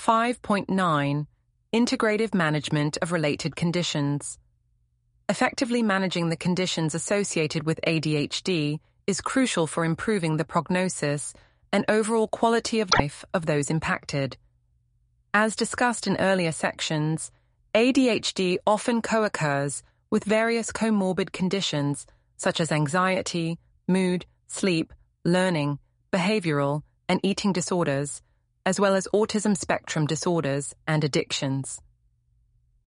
5.9 Integrative Management of Related Conditions. Effectively managing the conditions associated with ADHD is crucial for improving the prognosis and overall quality of life of those impacted. As discussed in earlier sections, ADHD often co-occurs with various comorbid conditions such as anxiety, mood, sleep, learning, behavioral, and eating disorders, as well as autism spectrum disorders and addictions.